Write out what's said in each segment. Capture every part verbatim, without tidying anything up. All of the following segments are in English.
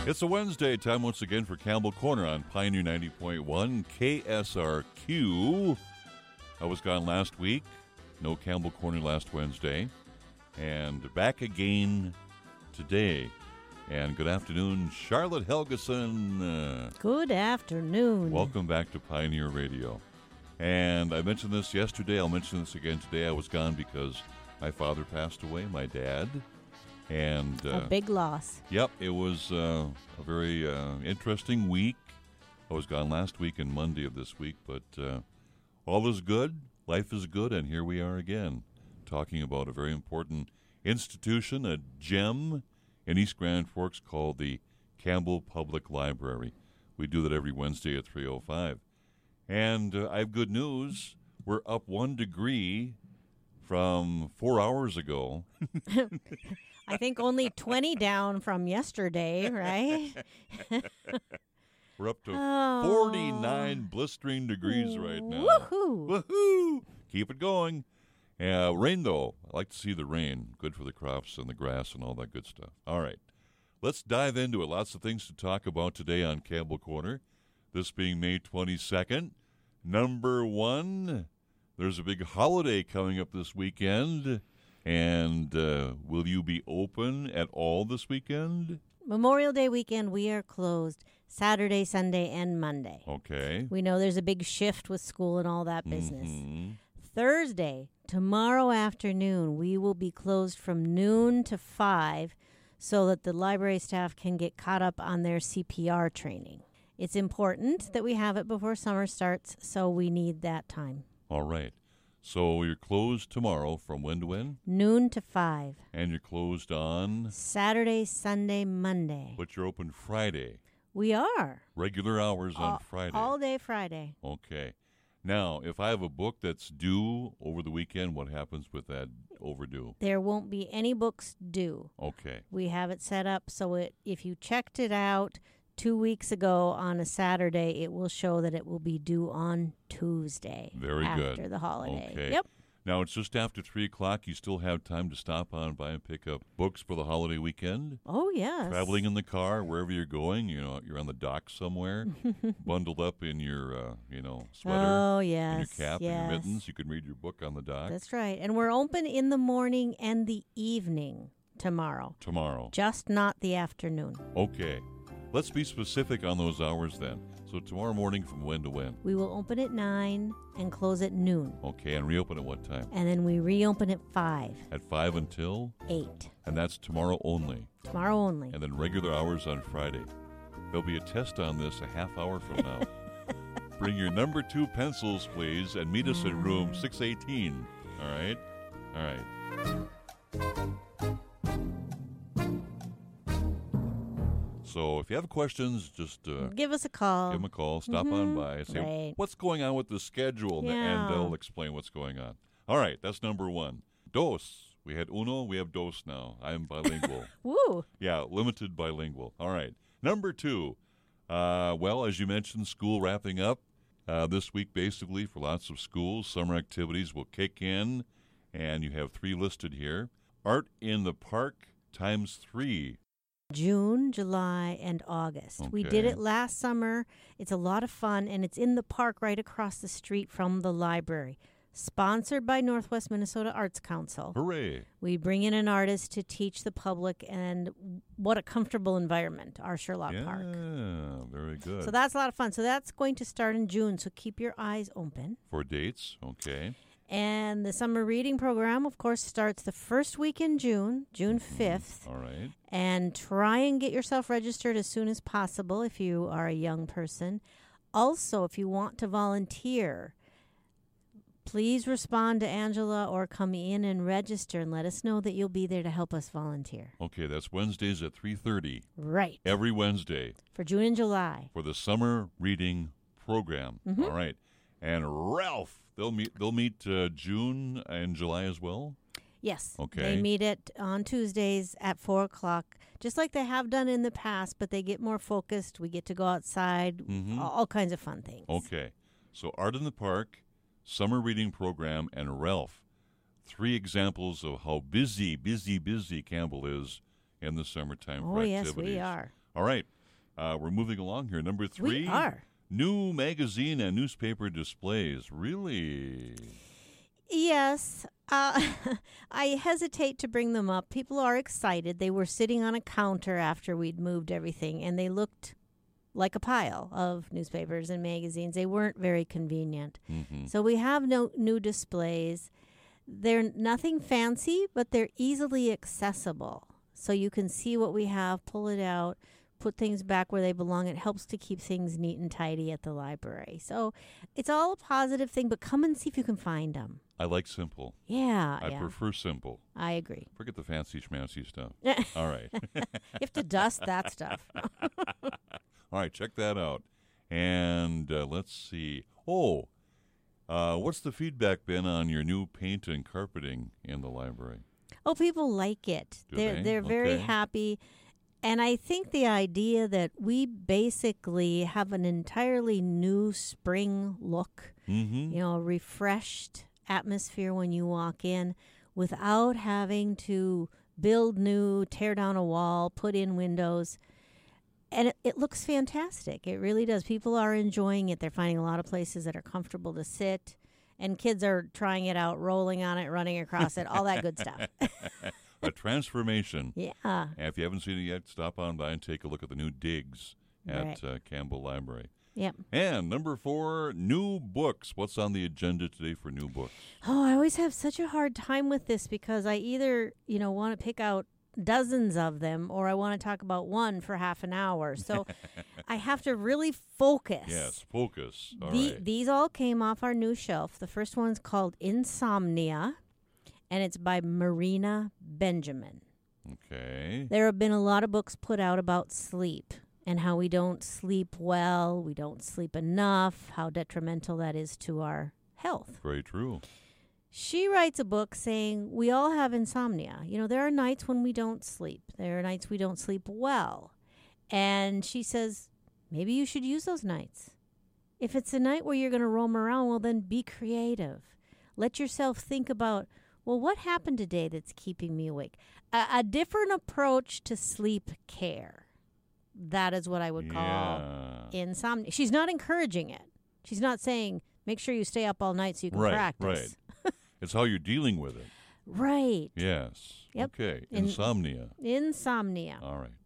It's a Wednesday, time once again for Campbell Corner on Pioneer ninety point one K S R Q. I was gone last week. No Campbell Corner last Wednesday. And back again today. And good afternoon, Charlotte Helgeson. Uh, good afternoon. Welcome back to Pioneer Radio. And I mentioned this yesterday. I'll mention this again today. I was gone because my father passed away, my dad. And uh, a big loss. Yep, it was uh, a very uh, interesting week. I was gone last week and Monday of this week, but uh, all is good, life is good, and here we are again, talking about a very important institution, a gem in East Grand Forks called the Campbell Public Library. We do that every Wednesday at three oh five. And uh, I have good news. We're up one degree from four hours ago. I think only twenty down from yesterday, right? We're up to oh. forty-nine blistering degrees right now. Woohoo! Woohoo! Keep it going. Uh, rain, though. I like to see the rain. Good for the crops and the grass and all that good stuff. All right. Let's dive into it. Lots of things to talk about today on Campbell Corner. This being May twenty-second. Number one, there's a big holiday coming up this weekend. And uh, will you be open at all this weekend? Memorial Day weekend, we are closed Saturday, Sunday, and Monday. Okay. We know there's a big shift with school and all that business. Mm-hmm. Thursday, tomorrow afternoon, we will be closed from noon to five so that the library staff can get caught up on their C P R training. It's important that we have it before summer starts, so we need that time. All right. So you're closed tomorrow from when to when? Noon to five. And you're closed on? Saturday, Sunday, Monday. But you're open Friday. We are. Regular hours all, on Friday. All day Friday. Okay. Now, if I have a book that's due over the weekend, what happens with that overdue? There won't be any books due. Okay. We have it set up so it if you checked it out two weeks ago on a Saturday, it will show that it will be due on Tuesday. Very after good. After the holiday. Okay. Yep. Now, it's just after three o'clock. You still have time to stop on by and pick up books for the holiday weekend? Oh, yes. Traveling in the car, wherever you're going. You know, you're on the dock somewhere, bundled up in your, uh, you know, sweater. Oh, yes. And your cap yes. and your mittens. You can read your book on the dock. That's right. And we're open in the morning and the evening tomorrow. Tomorrow. Just not the afternoon. Okay. Let's be specific on those hours then. So tomorrow morning from when to when? We will open at nine and close at noon. Okay, and reopen at what time? And then we reopen at five. At five until? eight. And that's tomorrow only? Tomorrow only. And then regular hours on Friday. There'll be a test on this a half hour from now. Bring your number two pencils, please, and meet us in room six eighteen. All right? All right. So if you have questions, just uh, give us a call. Give them a call. Stop mm-hmm. on by. Say, right. what's going on with the schedule? Yeah. And they'll explain what's going on. All right, that's number one. Dos. We had uno, we have dos now. I am bilingual. Woo. Yeah, limited bilingual. All right. Number two. Uh, well, as you mentioned, school wrapping up uh, this week, basically, for lots of schools. Summer activities will kick in, and you have three listed here. Art in the Park times three. June, July, and August. Okay. We did it last summer. It's a lot of fun, and it's in the park right across the street from the library. Sponsored by Northwest Minnesota Arts Council. Hooray. We bring in an artist to teach the public, and what a comfortable environment, our Sherlock yeah, Park. Yeah, very good. So that's a lot of fun. So that's going to start in June, so keep your eyes open. For dates, okay. And the summer reading program, of course, starts the first week in June, June fifth. All right. And try and get yourself registered as soon as possible if you are a young person. Also, if you want to volunteer, please respond to Angela or come in and register and let us know that you'll be there to help us volunteer. Okay, that's Wednesdays at three thirty. Right. Every Wednesday. For June and July. For the summer reading program. Mm-hmm. All right. And Ralph, they'll meet they'll meet uh, June and July as well? Yes. Okay. They meet it on Tuesdays at four o'clock, just like they have done in the past, but they get more focused. We get to go outside, mm-hmm. all kinds of fun things. Okay. So Art in the Park, summer reading program, and Ralph. Three examples of how busy, busy, busy Campbell is in the summertime oh, for yes, activities. we are. All right. Uh, we're moving along here. Number three. We are. New magazine and newspaper displays. Really? Yes. Uh, I hesitate to bring them up. People are excited. They were sitting on a counter after we'd moved everything, and they looked like a pile of newspapers and magazines. They weren't very convenient. Mm-hmm. So we have no new displays. They're nothing fancy, but they're easily accessible. So you can see what we have, pull it out, put things back where they belong. It helps to keep things neat and tidy at the library. So it's all a positive thing, but come and see if you can find them. I like simple. Yeah, I yeah. prefer simple. I agree. Forget the fancy schmancy stuff. You All right. have to dust that stuff. All right, check that out. And uh, let's see. Oh, uh, what's the feedback been on your new paint and carpeting in the library? Oh, people like it. Do they're they? they're very Okay. happy. And I think the idea that we basically have an entirely new spring look, Mm-hmm. you know, a refreshed atmosphere when you walk in without having to build new, tear down a wall, put in windows. And it, it looks fantastic. It really does. People are enjoying it. They're finding a lot of places that are comfortable to sit. And kids are trying it out, rolling on it, running across it, all that good stuff. A transformation. Yeah. And if you haven't seen it yet, stop on by and take a look at the new digs at Right. uh, Campbell Library. Yep. And number four, new books. What's on the agenda today for new books? Oh, I always have such a hard time with this because I either, you know, want to pick out dozens of them or I want to talk about one for half an hour. So I have to really focus. Yes, focus. All The- right. These all came off our new shelf. The first one's called Insomnia, and it's by Marina Benjamin. Okay. There have been a lot of books put out about sleep and how we don't sleep well, we don't sleep enough, how detrimental that is to our health. Very true. She writes a book saying we all have insomnia. You know, there are nights when we don't sleep. There are nights we don't sleep well. And she says, maybe you should use those nights. If it's a night where you're going to roam around, well, then be creative. Let yourself think about, well, what happened today that's keeping me awake? A, a different approach to sleep care. That is what I would call Yeah. insomnia. She's not encouraging it. She's not saying, make sure you stay up all night so you can Right, practice. right. It's how you're dealing with it. Right. Yes. Yep. Okay. In- Insomnia. Insomnia. All right.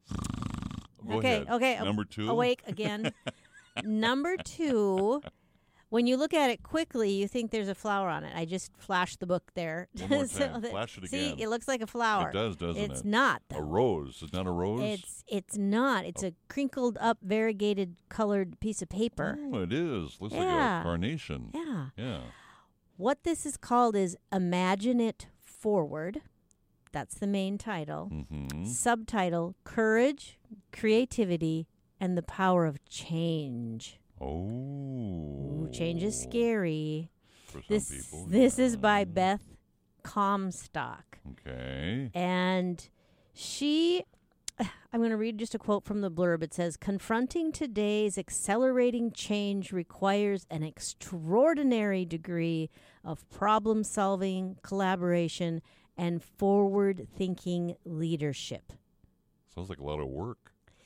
Go okay, ahead. okay. Number two. Awake again. Number two, when you look at it quickly, you think there's a flower on it. I just flashed the book there. One more So time. that- Flash it See, again. it looks like a flower. It does, doesn't It's it? not, A though. rose. It's not a rose? It's it's not. It's a crinkled up, variegated colored piece of paper. Oh, it is. Looks like Yeah. a carnation. Yeah. Yeah. What this is called is Imagine It Forward. That's the main title. Mm-hmm. Subtitle, Courage, Creativity, and the Power of Change. Oh. Ooh, change is scary. For some This people. this yeah. is by Beth Comstock. Okay. And she, I'm going to read just a quote from the blurb. It says, confronting today's accelerating change requires an extraordinary degree of problem solving, collaboration, and forward thinking leadership. Sounds like a lot of work.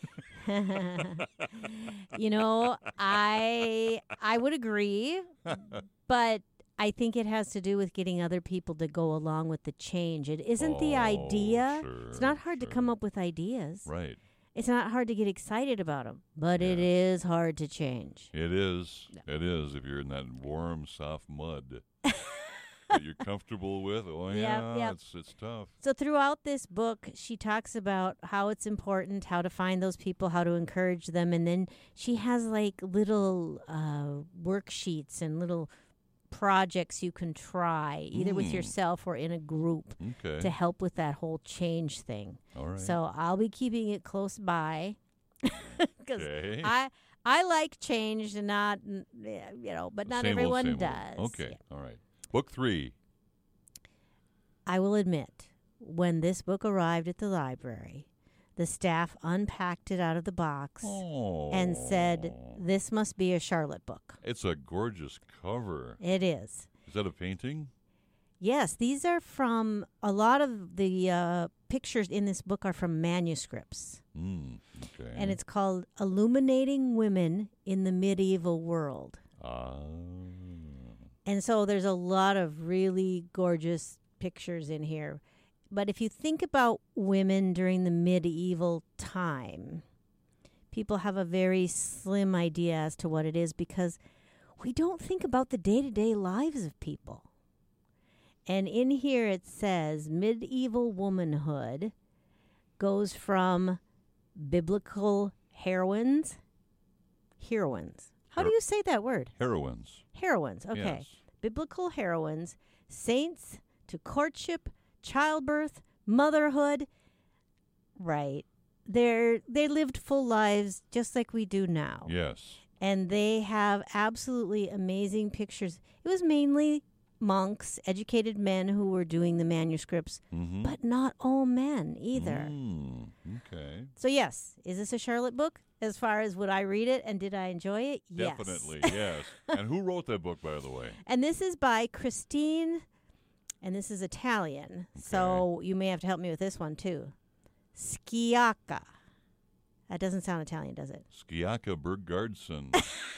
You know, I I would agree, but I think it has to do with getting other people to go along with the change. It isn't the Oh, idea. sure, It's not hard to come sure. up with ideas. Right. It's not hard to get excited about them, but it Yes. is hard to change. It is. It is. If you're in that warm, soft mud that you're comfortable with, oh Yep, yeah, yep. it's it's tough. So throughout this book, she talks about how it's important, how to find those people, how to encourage them, and then she has like little uh, worksheets and little projects you can try, either with Mm. yourself or in a group, Okay. to help with that whole change thing. All right. So I'll be keeping it close by because okay. I I like change and not mm, yeah, you know, but not Same old, everyone same old. does. Okay. Yeah. All right. Book three. I will admit, when this book arrived at the library, the staff unpacked it out of the box Oh. and said, "This must be a Charlotte book." It's a gorgeous cover. It is. Is that a painting? Yes, these are from, a lot of the uh, pictures in this book are from manuscripts. Mm, okay. And it's called Illuminating Women in the Medieval World. Ah. And so there's a lot of really gorgeous pictures in here. But if you think about women during the medieval time, people have a very slim idea as to what it is because we don't think about the day-to-day lives of people. And in here it says medieval womanhood goes from biblical heroines, heroines. How do you say that word? Heroines. Heroines, okay. Yes. Biblical heroines, saints, to courtship, childbirth, motherhood. Right. They're they lived full lives just like we do now. Yes. And they have absolutely amazing pictures. It was mainly monks, educated men who were doing the manuscripts, Mm-hmm. but not all men either. Mm, okay. So yes, is this a Charlotte book? As far as would I read it and did I enjoy it? Yes. Definitely, yes. And who wrote that book, by the way? And this is by Christine, and this is Italian. So you may have to help me with this one too. Sciacca. That doesn't sound Italian, does it? Sciacca Bergardson.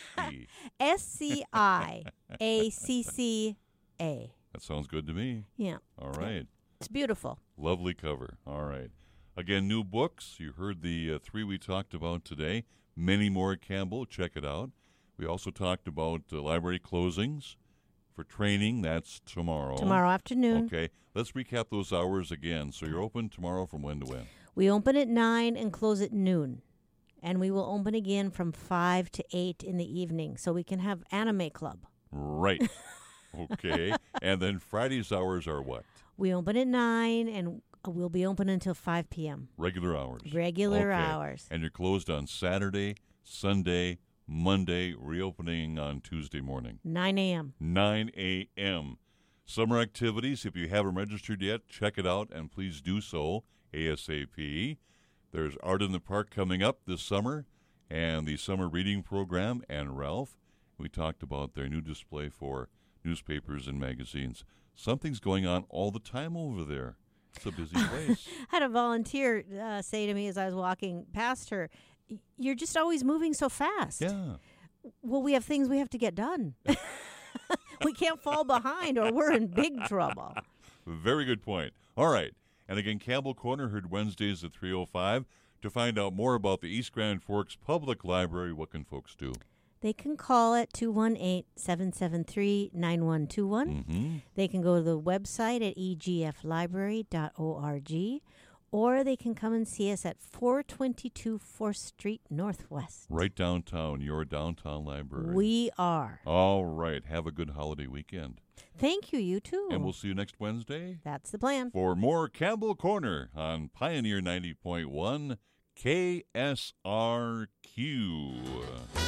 S C I A C C A. That sounds good to me. Yeah. All right. It's beautiful. Lovely cover. All right. Again, new books. You heard the uh, three we talked about today. Many more at Campbell. Check it out. We also talked about uh, library closings for training. That's tomorrow. Tomorrow afternoon. Okay. Let's recap those hours again. So you're open tomorrow from when to when? We open at nine and close at noon. And we will open again from five to eight in the evening so we can have anime club. Right. Okay. And then Friday's hours are what? We open at nine and we'll be open until five p.m. Regular hours. Regular Okay. hours. And you're closed on Saturday, Sunday, Monday, reopening on Tuesday morning. nine a.m. nine a.m. Summer activities, if you haven't registered yet, check it out, and please do so ASAP. There's Art in the Park coming up this summer, and the summer reading program, and Ralph. We talked about their new display for newspapers and magazines. Something's going on all the time over there. It's a busy place. I had a volunteer uh, say to me as I was walking past her, "Y- you're just always moving so fast." Yeah. Well, we have things we have to get done. We can't fall behind or we're in big trouble. Very good point. All right. And again, Campbell Corner heard Wednesdays at three oh five. To find out more about the East Grand Forks Public Library, what can folks do? They can call at two one eight, seven seven three, nine one two one. Mm-hmm. They can go to the website at e g f library dot org, or they can come and see us at four twenty-two fourth Street Northwest. Right downtown, your downtown library. We are. All right. Have a good holiday weekend. Thank you, you too. And we'll see you next Wednesday That's the plan. for more Campbell Corner on Pioneer ninety point one K S R Q.